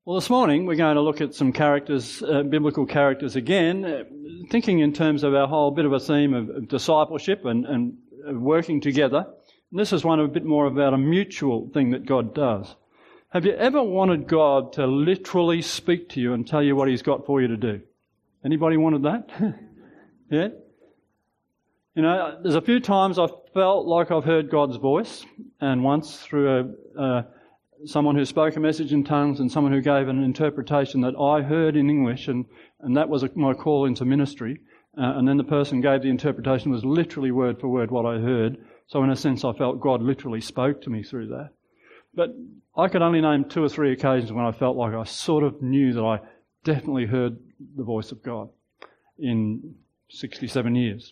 Well, this morning we're going to look at some characters, biblical characters again, thinking in terms of our whole bit of a theme of discipleship and working together. And this is one a bit more about a mutual thing that God does. Have you ever wanted God to literally speak to you and tell you what He's got for you to do? Anybody wanted that? Yeah? You know, there's a few times I've felt like I've heard God's voice, and once through someone who spoke a message in tongues and someone who gave an interpretation that I heard in English, and that was my call into ministry. And then the person gave the interpretation was literally word for word what I heard. So in a sense I felt God literally spoke to me through that. But I could only name 2 or 3 occasions when I felt like I sort of knew that I definitely heard the voice of God in 67 years.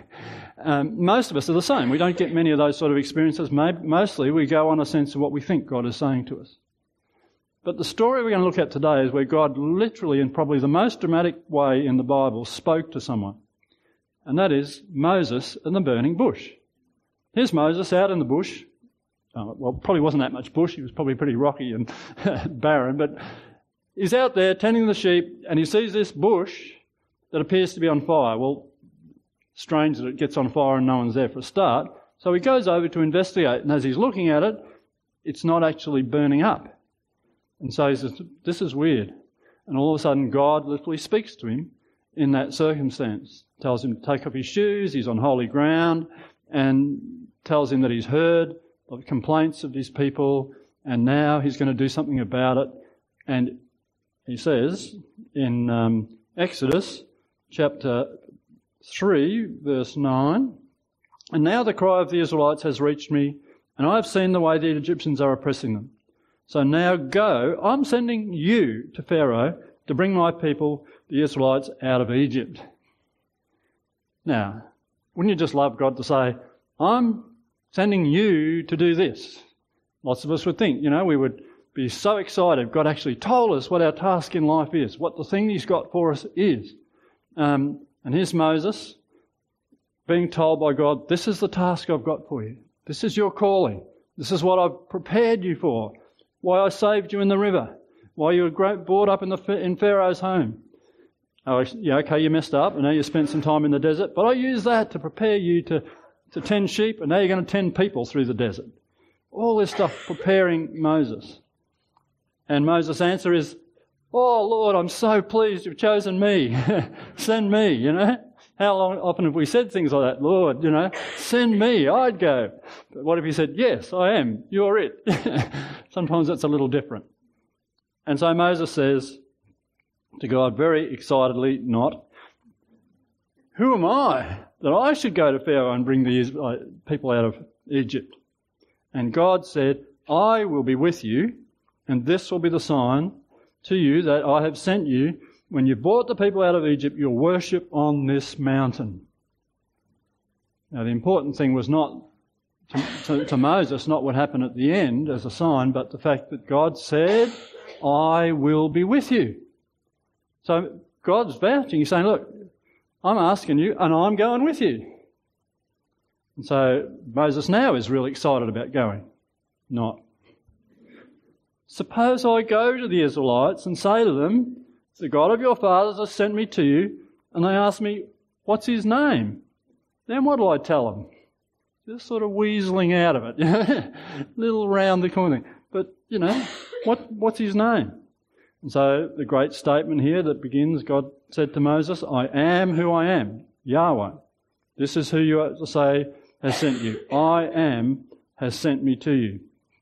Most of us are the same. We don't get many of those sort of experiences. Mostly we go on a sense of what we think God is saying to us. But the story we're going to look at today is where God literally, in probably the most dramatic way in the Bible, spoke to someone. And that is Moses and the burning bush. Here's Moses out in the bush. Well, probably wasn't that much bush. He was probably pretty rocky and barren. But he's out there tending the sheep and he sees this bush that appears to be on fire. Well, strange that it gets on fire and no one's there for a start. So he goes over to investigate, and as he's looking at it, it's not actually burning up. And so he says, this is weird. And all of a sudden God literally speaks to him in that circumstance. Tells him to take off his shoes, he's on holy ground, and tells him that he's heard of complaints of his people, and now he's going to do something about it. And he says in Exodus chapter 3, verse 9, "And now the cry of the Israelites has reached me, and I have seen the way the Egyptians are oppressing them. So now go, I'm sending you to Pharaoh to bring my people, the Israelites, out of Egypt." Now, wouldn't you just love God to say, I'm sending you to do this? Lots of us would think, we would be so excited. God actually told us what our task in life is, what the thing He's got for us is. And here's Moses being told by God, this is the task I've got for you. This is your calling. This is what I've prepared you for. Why I saved you in the river. Why you were brought up in Pharaoh's home. Oh, yeah, okay, you messed up. I know you spent some time in the desert, but I used that to prepare you to tend sheep, and now you're going to tend people through the desert. All this stuff preparing Moses. And Moses' answer is, oh, Lord, I'm so pleased you've chosen me. Send me, How often have we said things like that? Lord, send me, I'd go. But what if he said, yes, I am, you're it? Sometimes that's a little different. And so Moses says to God very excitedly, not, who am I that I should go to Pharaoh and bring the people out of Egypt? And God said, I will be with you, and this will be the sign to you that I have sent you. When you brought the people out of Egypt, you'll worship on this mountain. Now, the important thing was not to Moses, not what happened at the end as a sign, but the fact that God said, I will be with you. So God's vouching. He's saying, look, I'm asking you and I'm going with you. And so Moses now is really excited about going. Not. Suppose I go to the Israelites and say to them, the God of your fathers has sent me to you, and they ask me, what's his name? Then what do I tell them? Just sort of weaseling out of it, little round the corner. But, what's his name? And so the great statement here that begins, God said to Moses, I am who I am, Yahweh. This is who you are to say has sent you. I am has sent me to you.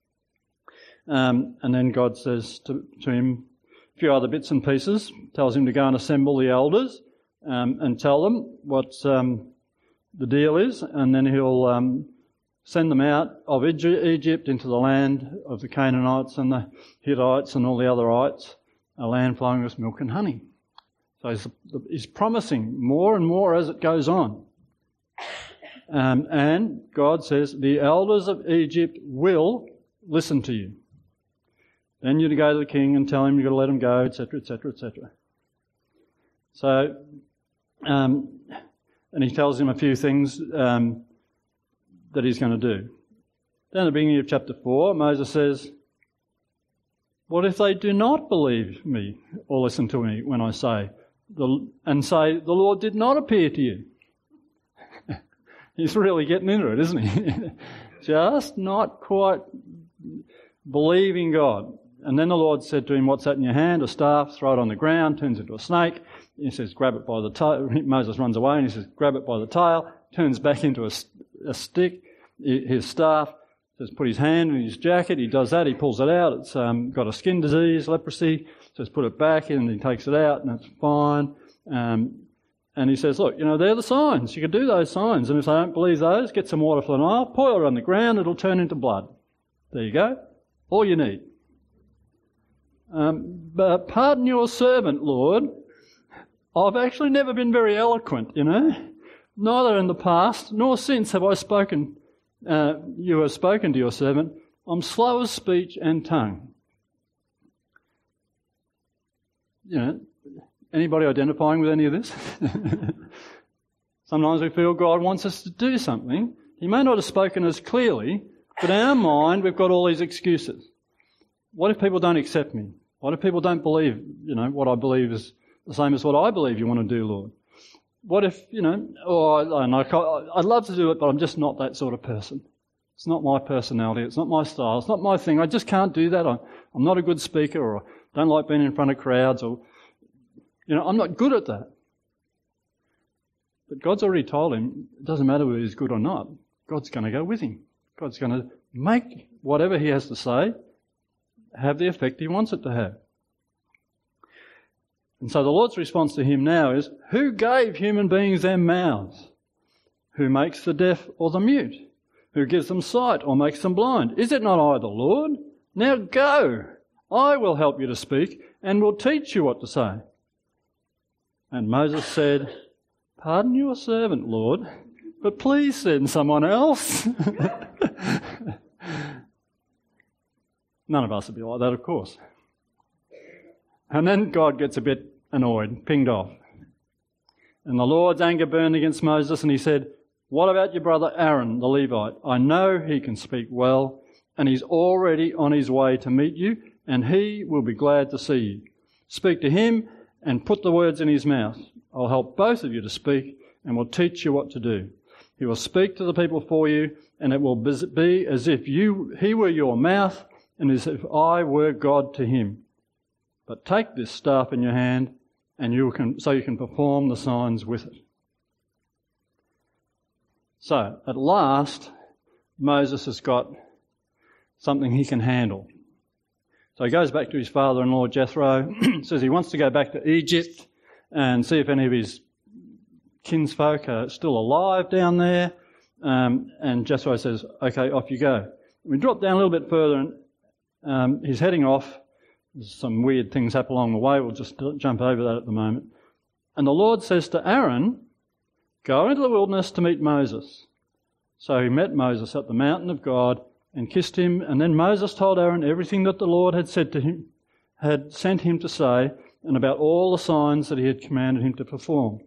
And then God says to him a few other bits and pieces, tells him to go and assemble the elders and tell them what the deal is, and then he'll send them out of Egypt into the land of the Canaanites and the Hittites and all the otherites, a land flowing with milk and honey. So he's promising more and more as it goes on. And God says, the elders of Egypt will listen to you. Then you're to go to the king and tell him you've got to let him go, etc., etc., etc. So, and he tells him a few things that he's going to do. Then at the beginning of chapter 4, Moses says, What if they do not believe me or listen to me when I say, the Lord did not appear to you? He's really getting into it, isn't he? Just not quite believing God. And then the Lord said to him, what's that in your hand? A staff, throw it on the ground, turns into a snake. He says, grab it by the tail. Moses runs away and he says, grab it by the tail, turns back into a stick, his staff, says put his hand in his jacket. He does that, he pulls it out. It's got a skin disease, leprosy. Says put it back in, and he takes it out and it's fine. And he says, look, they're the signs. You can do those signs. And if they don't believe those, get some water for the Nile, pour it on the ground, it'll turn into blood. There you go. All you need. But pardon your servant, Lord. I've actually never been very eloquent, Neither in the past nor since have I spoken. You have spoken to your servant. I'm slow of speech and tongue. Anybody identifying with any of this? Sometimes we feel God wants us to do something. He may not have spoken as clearly, but in our mind we've got all these excuses. What if people don't accept me? What if people don't believe, what I believe is the same as what I believe you want to do, Lord? What if, I'd love to do it, but I'm just not that sort of person. It's not my personality. It's not my style. It's not my thing. I just can't do that. I'm not a good speaker, or I don't like being in front of crowds, or, I'm not good at that. But God's already told him, it doesn't matter whether he's good or not. God's going to go with him. God's going to make whatever he has to say have the effect he wants it to have. And so the Lord's response to him now is, who gave human beings their mouths? Who makes the deaf or the mute? Who gives them sight or makes them blind? Is it not I, the Lord? Now go. I will help you to speak and will teach you what to say. And Moses said, pardon your servant, Lord, but please send someone else. None of us would be like that, of course. And then God gets a bit annoyed, pinged off. And the Lord's anger burned against Moses, and he said, what about your brother Aaron, the Levite? I know he can speak well, and he's already on his way to meet you, and he will be glad to see you. Speak to him and put the words in his mouth. I'll help both of you to speak, and will teach you what to do. He will speak to the people for you, and it will be as if he were your mouth, and as if I were God to him. But take this staff in your hand, and you can perform the signs with it. So, at last, Moses has got something he can handle. So he goes back to his father-in-law, Jethro, says he wants to go back to Egypt and see if any of his kinsfolk are still alive down there. And Jethro says, okay, off you go. We drop down a little bit further, and he's heading off. There's some weird things happen along the way. We'll just jump over that at the moment. And the Lord says to Aaron, go into the wilderness to meet Moses. So he met Moses at the mountain of God and kissed him. And then Moses told Aaron everything that the Lord had said to him, had sent him to say, and about all the signs that he had commanded him to perform.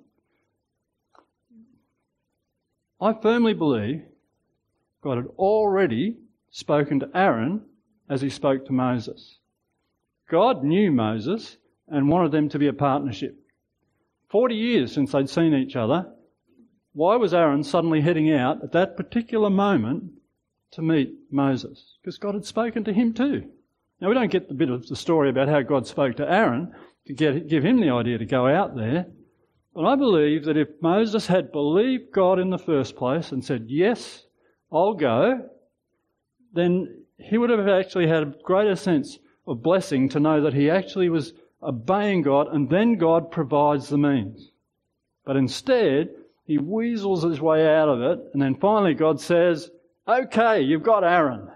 I firmly believe God had already spoken to Aaron as he spoke to Moses. God knew Moses and wanted them to be a partnership. 40 years since they'd seen each other. Why was Aaron suddenly heading out at that particular moment to meet Moses? Because God had spoken to him too. Now, we don't get the bit of the story about how God spoke to Aaron to give him the idea to go out there. But I believe that if Moses had believed God in the first place and said, yes, I'll go, then he would have actually had a greater sense of blessing to know that he actually was obeying God, and then God provides the means. But instead, he weasels his way out of it, and then finally God says, okay, you've got Aaron.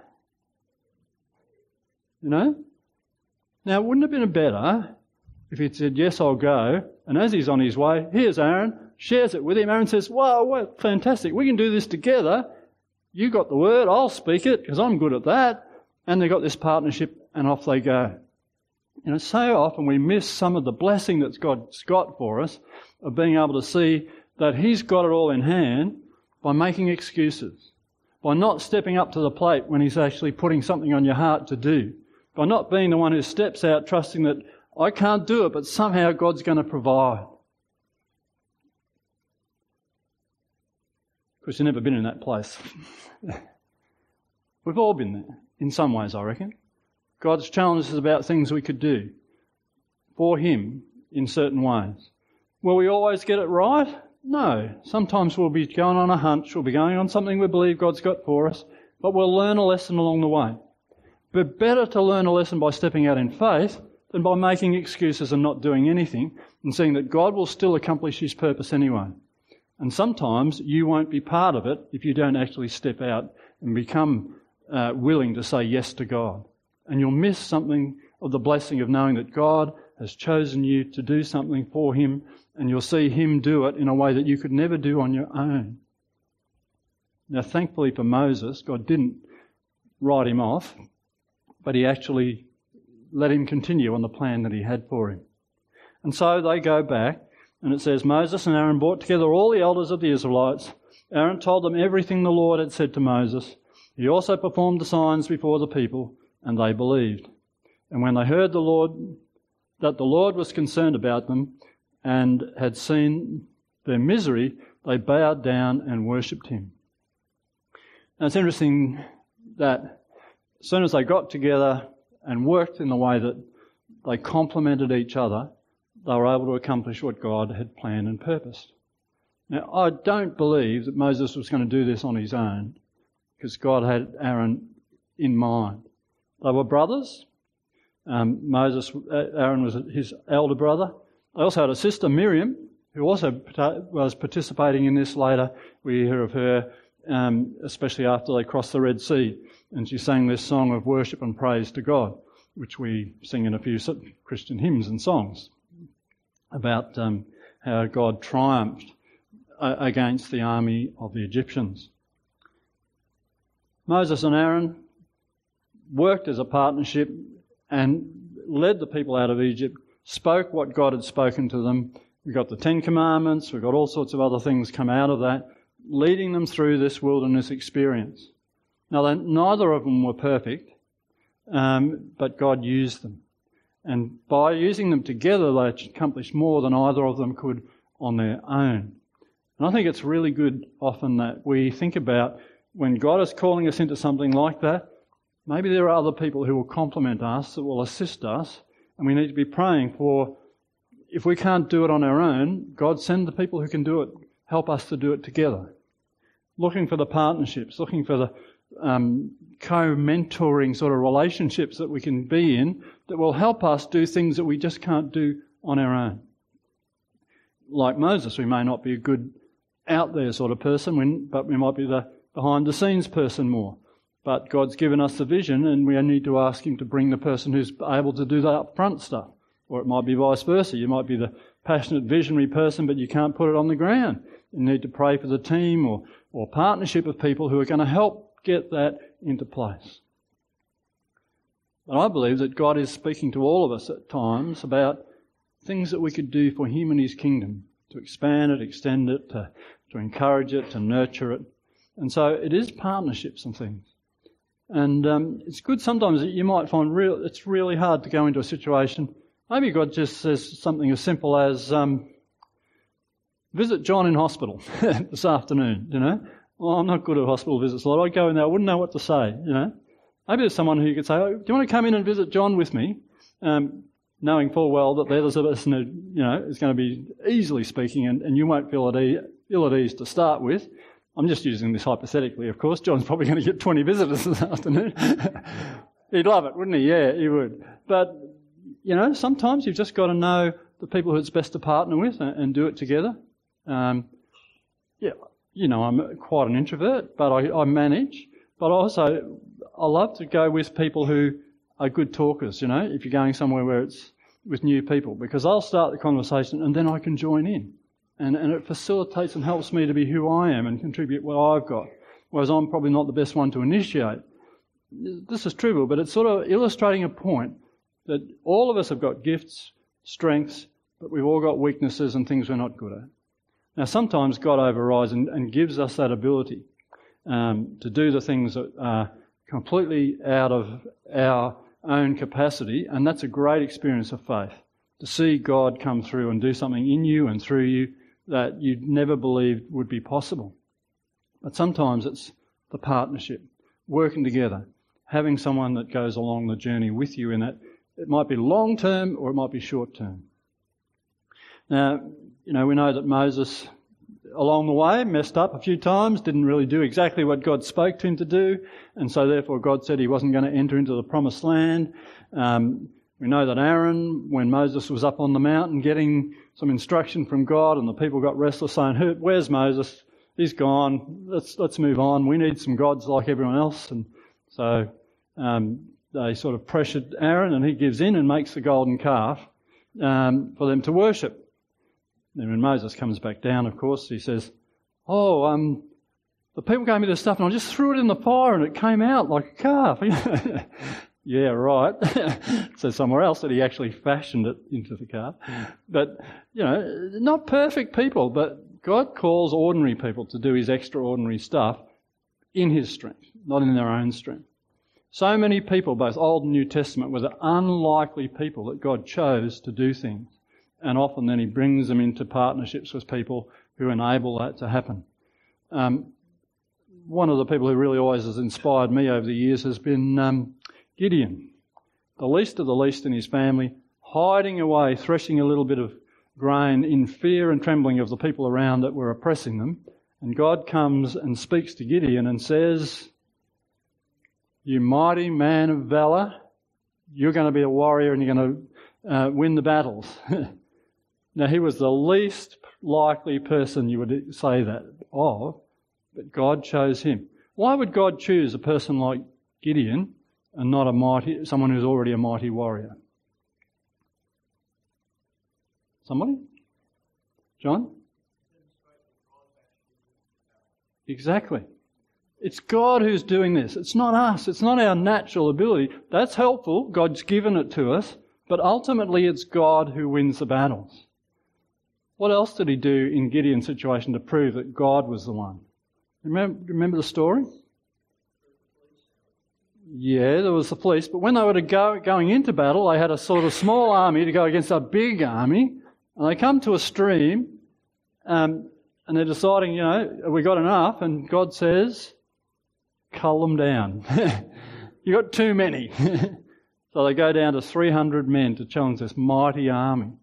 Now, wouldn't it have been better if he'd said, yes, I'll go, and as he's on his way, here's Aaron, shares it with him. Aaron says, wow, fantastic, we can do this together. You got the word, I'll speak it, because I'm good at that. And they got this partnership, and off they go. So often we miss some of the blessing that God's got for us of being able to see that he's got it all in hand by making excuses, by not stepping up to the plate when he's actually putting something on your heart to do. by not being the one who steps out trusting that I can't do it, but somehow God's going to provide. Because you've never been in that place. We've all been there, in some ways, I reckon. God's challenged us about things we could do for Him in certain ways. Will we always get it right? No. Sometimes we'll be going on a hunch, we'll be going on something we believe God's got for us, but we'll learn a lesson along the way. But better to learn a lesson by stepping out in faith than by making excuses and not doing anything and seeing that God will still accomplish His purpose anyway. And sometimes you won't be part of it if you don't actually step out and become willing to say yes to God. And you'll miss something of the blessing of knowing that God has chosen you to do something for Him, and you'll see Him do it in a way that you could never do on your own. Now, thankfully for Moses, God didn't write him off, but He actually let him continue on the plan that He had for him. And so they go back, and it says, Moses and Aaron brought together all the elders of the Israelites. Aaron told them everything the Lord had said to Moses. He also performed the signs before the people, and they believed. And when they heard that the Lord was concerned about them and had seen their misery, they bowed down and worshipped Him. Now it's interesting that as soon as they got together and worked in the way that they complemented each other, they were able to accomplish what God had planned and purposed. Now, I don't believe that Moses was going to do this on his own, because God had Aaron in mind. They were brothers. Aaron was his elder brother. They also had a sister, Miriam, who also was participating in this later. We hear of her, especially after they crossed the Red Sea, and she sang this song of worship and praise to God, which we sing in a few Christian hymns and songs about how God triumphed against the army of the Egyptians. Moses and Aaron worked as a partnership and led the people out of Egypt, spoke what God had spoken to them. We got the Ten Commandments, we got all sorts of other things come out of that, leading them through this wilderness experience. Now, neither of them were perfect, but God used them. And by using them together, they accomplished more than either of them could on their own. And I think it's really good often that we think about when God is calling us into something like that, maybe there are other people who will complement us, that will assist us, and we need to be praying for, if we can't do it on our own, God send the people who can do it, help us to do it together. Looking for the partnerships, looking for the co-mentoring sort of relationships that we can be in that will help us do things that we just can't do on our own. Like Moses, we may not be a good out there sort of person, but we might be the behind the scenes person more. But God's given us the vision, and we need to ask Him to bring the person who's able to do the up front stuff. Or it might be vice versa. You might be the passionate visionary person, but you can't put it on the ground. You need to pray for the team or partnership of people who are going to help get that into place. But I believe that God is speaking to all of us at times about things that we could do for Him and His kingdom, to expand it, extend it, to encourage it, to nurture it. And so it is partnerships and things. And it's good sometimes that you might find it's really hard to go into a situation. Maybe God just says something as simple as, visit John in hospital this afternoon, you know. Well, I'm not good at hospital visits, Lord. I'd go in there, I wouldn't know what to say, you know. Maybe there's someone who you could say, oh, do you want to come in and visit John with me? Knowing full well that there's a person who, you know, is going to be easily speaking and you won't feel ill at ease to start with. I'm just using this hypothetically, of course. John's probably going to get 20 visitors this afternoon. He'd love it, wouldn't he? Yeah, he would. But, you know, sometimes you've just got to know the people who it's best to partner with and do it together. Yeah, you know, I'm quite an introvert, but I manage. But also, I love to go with people who are good talkers, you know, if you're going somewhere where it's with new people, because I'll start the conversation and then I can join in. And it facilitates and helps me to be who I am and contribute what I've got, whereas I'm probably not the best one to initiate. This is trivial, but it's sort of illustrating a point that all of us have got gifts, strengths, but we've all got weaknesses and things we're not good at. Now, sometimes God overrides and gives us that ability to do the things that are completely out of our own capacity, and that's a great experience of faith, to see God come through and do something in you and through you that you'd never believed would be possible. But sometimes it's the partnership, working together, having someone that goes along the journey with you in that. It might be long term or it might be short term. Now, we know that Moses, along the way, messed up a few times, didn't really do exactly what God spoke to him to do, and so therefore God said he wasn't going to enter into the promised land. We know that Aaron, when Moses was up on the mountain getting some instruction from God and the people got restless saying, "Where's Moses? He's gone. Let's move on. We need some gods like everyone else." And so they sort of pressured Aaron, and he gives in and makes the golden calf for them to worship. Then when Moses comes back down, of course, he says, the people gave me this stuff and I just threw it in the fire and it came out like a calf. Yeah, right. It says somewhere else that he actually fashioned it into the calf. But, not perfect people, but God calls ordinary people to do his extraordinary stuff in his strength, not in their own strength. So many people, both Old and New Testament, were the unlikely people that God chose to do things. And often then he brings them into partnerships with people who enable that to happen. One of the people who really always has inspired me over the years has been Gideon, the least of the least in his family, hiding away, threshing a little bit of grain in fear and trembling of the people around that were oppressing them. And God comes and speaks to Gideon and says, "You mighty man of valour, you're going to be a warrior and you're going to win the battles." Now, he was the least likely person you would say that of, but God chose him. Why would God choose a person like Gideon and not someone who's already a mighty warrior? Somebody? John? Exactly. It's God who's doing this. It's not us. It's not our natural ability. That's helpful. God's given it to us. But ultimately it's God who wins the battles. What else did he do in Gideon's situation to prove that God was the one? Remember the story? Yeah, there was the police. But when they were going into battle, they had a sort of small army to go against a big army. And they come to a stream and they're deciding, have we got enough? And God says, cull them down. You got too many. So they go down to 300 men to challenge this mighty army.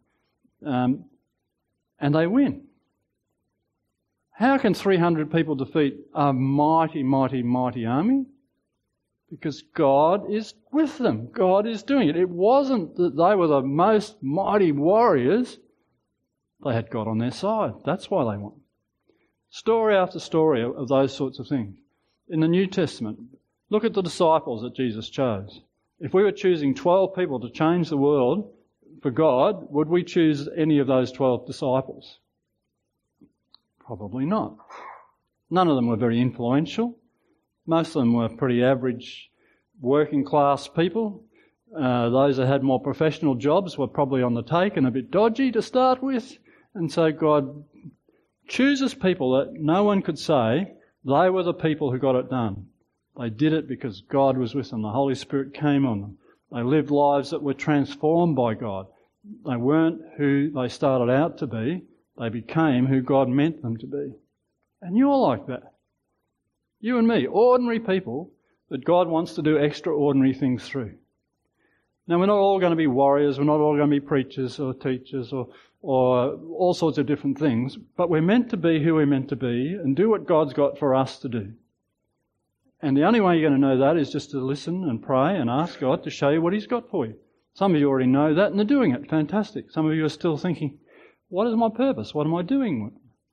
And they win. How can 300 people defeat a mighty, mighty, mighty army? Because God is with them. God is doing it. It wasn't that they were the most mighty warriors. They had God on their side. That's why they won. Story after story of those sorts of things. In the New Testament, look at the disciples that Jesus chose. If we were choosing 12 people to change the world for God, would we choose any of those 12 disciples? Probably not. None of them were very influential. Most of them were pretty average working class people. Those that had more professional jobs were probably on the take and a bit dodgy to start with. And so God chooses people that no one could say they were the people who got it done. They did it because God was with them. The Holy Spirit came on them. They lived lives that were transformed by God. They weren't who they started out to be. They became who God meant them to be. And you're like that. You and me, ordinary people that God wants to do extraordinary things through. Now, we're not all going to be warriors. We're not all going to be preachers or teachers or all sorts of different things. But we're meant to be who we're meant to be and do what God's got for us to do. And the only way you're going to know that is just to listen and pray and ask God to show you what He's got for you. Some of you already know that and they're doing it. Fantastic. Some of you are still thinking, what is my purpose? What am I doing?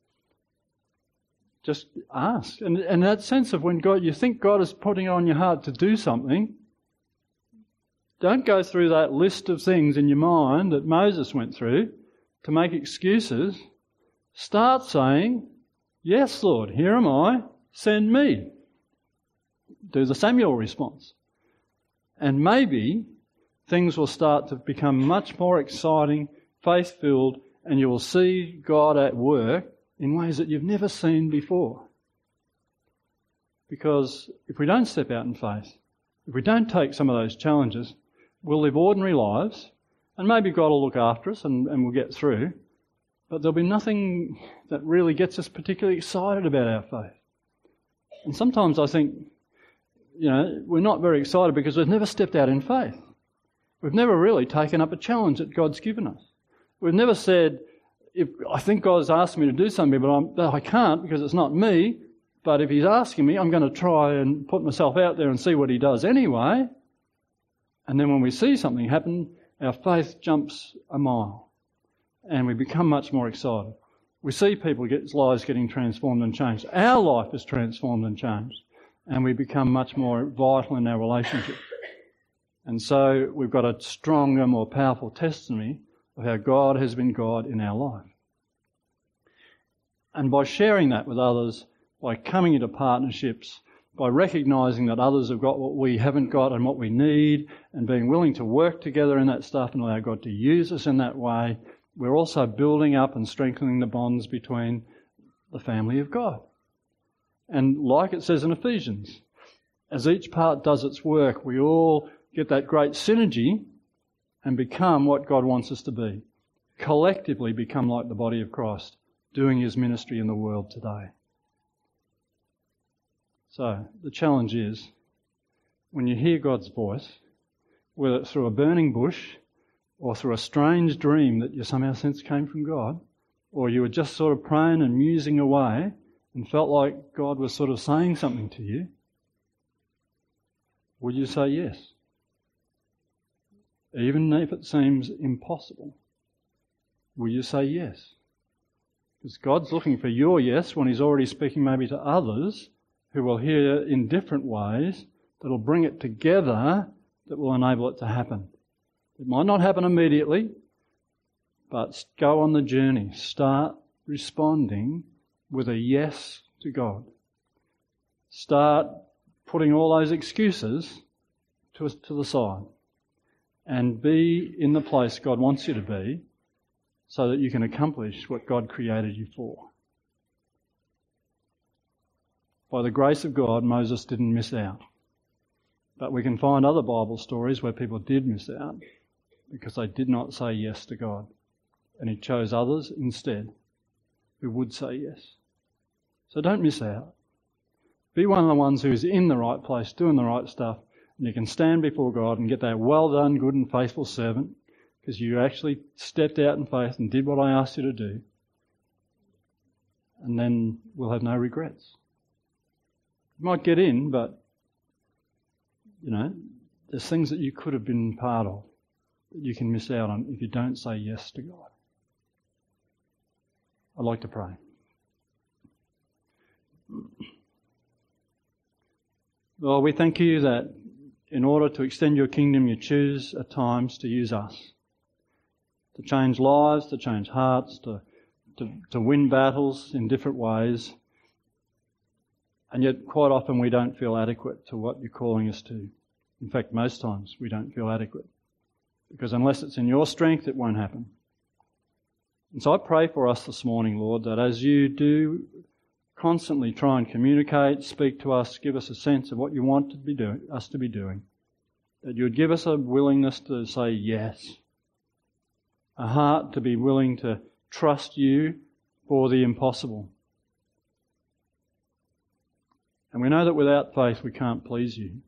Just ask. And that sense of when you think God is putting it on your heart to do something, don't go through that list of things in your mind that Moses went through to make excuses. Start saying, yes, Lord, here am I, send me. Do the Samuel response. And maybe things will start to become much more exciting, faith-filled, and you will see God at work in ways that you've never seen before. Because if we don't step out in faith, if we don't take some of those challenges, we'll live ordinary lives, and maybe God will look after us and we'll get through, but there'll be nothing that really gets us particularly excited about our faith. And sometimes I think, we're not very excited because we've never stepped out in faith. We've never really taken up a challenge that God's given us. We've never said, if I think God's asked me to do something, but I can't because it's not me, but if He's asking me, I'm going to try and put myself out there and see what He does anyway. And then when we see something happen, our faith jumps a mile and we become much more excited. We see people's lives getting transformed and changed. Our life is transformed and changed, and we become much more vital in our relationship. And so we've got a stronger, more powerful testimony of how God has been God in our life. And by sharing that with others, by coming into partnerships, by recognising that others have got what we haven't got and what we need, and being willing to work together in that stuff and allow God to use us in that way, we're also building up and strengthening the bonds between the family of God. And like it says in Ephesians, as each part does its work, we all get that great synergy and become what God wants us to be. Collectively become like the body of Christ, doing His ministry in the world today. So, the challenge is, when you hear God's voice, whether it's through a burning bush or through a strange dream that you somehow sense came from God, or you were just sort of praying and musing away and felt like God was sort of saying something to you, would you say yes? Even if it seems impossible, will you say yes? Because God's looking for your yes when He's already speaking maybe to others who will hear in different ways that will bring it together, that will enable it to happen. It might not happen immediately, but go on the journey. Start responding with a yes to God. Start putting all those excuses to the side and be in the place God wants you to be so that you can accomplish what God created you for. By the grace of God, Moses didn't miss out. But we can find other Bible stories where people did miss out because they did not say yes to God. And He chose others instead who would say yes. So don't miss out. Be one of the ones who's in the right place, doing the right stuff, and you can stand before God and get that well done, good and faithful servant, because you actually stepped out in faith and did what I asked you to do. And then we'll have no regrets. You might get in, but, there's things that you could have been part of that you can miss out on if you don't say yes to God. I'd like to pray. Lord, we thank You that in order to extend Your kingdom, You choose at times to use us, to change lives, to change hearts, to win battles in different ways. And yet quite often we don't feel adequate to what You're calling us to. In fact, most times we don't feel adequate, because unless it's in Your strength, it won't happen. And so I pray for us this morning, Lord, that as You do constantly try and communicate, speak to us, give us a sense of what You want us to be doing, that You would give us a willingness to say yes, a heart to be willing to trust You for the impossible. And we know that without faith we can't please You.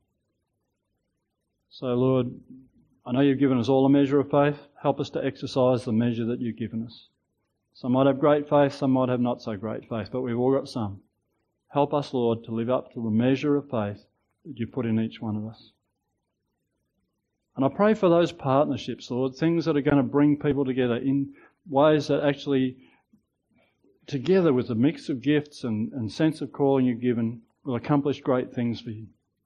So Lord, I know You've given us all a measure of faith. Help us to exercise the measure that You've given us. Some might have great faith, some might have not so great faith, but we've all got some. Help us, Lord, to live up to the measure of faith that You put in each one of us. And I pray for those partnerships, Lord, things that are going to bring people together in ways that actually, together with the mix of gifts and sense of calling You've given, will accomplish great things for You.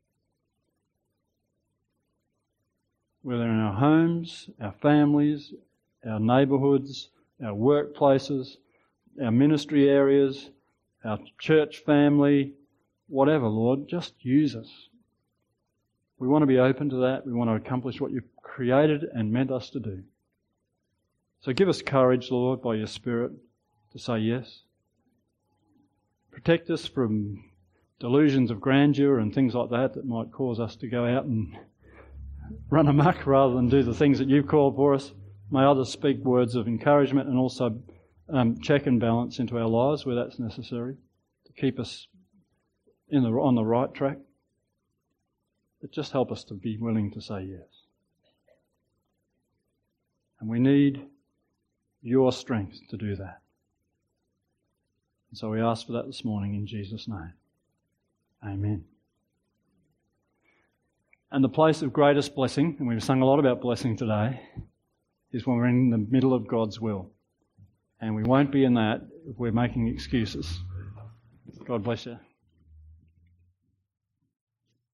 Whether in our homes, our families, our neighbourhoods, our workplaces, our ministry areas, our church family, whatever, Lord, just use us. We want to be open to that. We want to accomplish what You've created and meant us to do. So give us courage, Lord, by Your Spirit to say yes. Protect us from delusions of grandeur and things like that might cause us to go out and run amok rather than do the things that you've called for us. May others speak words of encouragement and also check and balance into our lives where that's necessary to keep us on the right track. But just help us to be willing to say yes. And we need your strength to do that. And so we ask for that this morning in Jesus' name. Amen. And the place of greatest blessing, and we've sung a lot about blessing today, is when we're in the middle of God's will. And we won't be in that if we're making excuses. God bless you.